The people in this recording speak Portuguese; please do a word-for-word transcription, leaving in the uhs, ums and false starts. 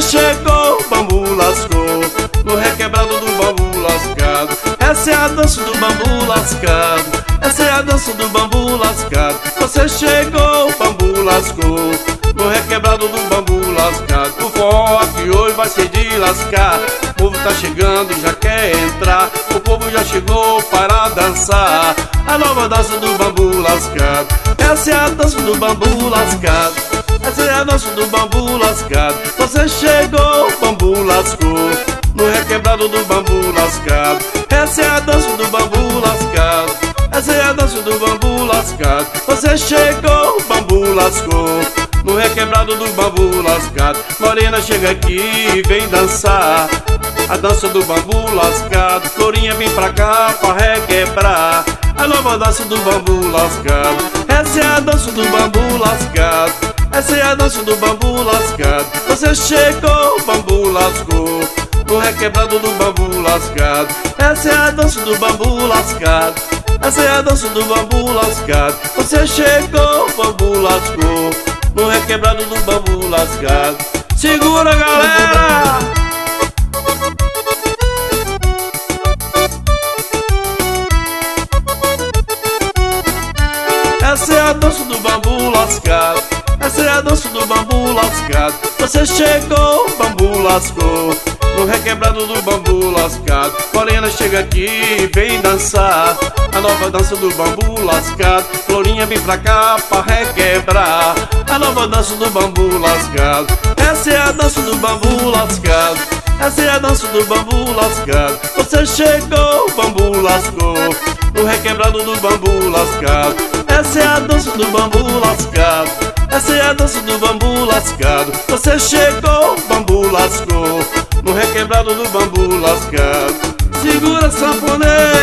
chegou, bambu lascou, no requebrado do bambu lascado. Essa é a dança do bambu lascado, essa é a dança do bambu lascado. Você chegou, bambu lascou, no requebrado do bambu lascado. O forró aqui hoje vai ser de lascar. O povo tá chegando e já quer entrar. O povo já chegou para dançar a nova dança do bambu lascado. Essa é a dança do bambu lascado, essa é a dança do bambu lascado. Você chegou, bambu lascou, no requebrado do bambu lascado. Essa é a dança do bambu lascado, essa é a dança do bambu lascado. Você chegou, bambu lascou, no requebrado do bambu lascado. Morena, chega aqui e vem dançar a dança do bambu lascado. Florinha, vem pra cá pra requebrar a nova dança do bambu lascado. Essa é a dança do bambu lascado, essa é a dança do bambu lascado. Você chegou, bambu lascou, no requebrado do bambu lascado. Essa é a dança do bambu lascado, essa é a dança do bambu lascado. Você chegou, bambu lascou, no requebrado do bambu lascado. Segura, galera! Essa é a dança do bambu lascado, essa é a dança do bambu lascado. Você chegou, bambu lascou, no requebrado do bambu lascado. Morena, chega aqui e vem dançar a nova dança do bambu lascado. Florinha, vem pra cá pra requebrar a nova dança do bambu lascado. Essa é a dança do bambu lascado, essa é a dança do bambu lascado. Você chegou, bambu lascou, no requebrado do bambu lascado. Essa é a dança do bambu lascado, essa é a dança do bambu lascado. Você chegou, bambu lascou, no requebrado do bambu lascado. Segura, sanfoneiro!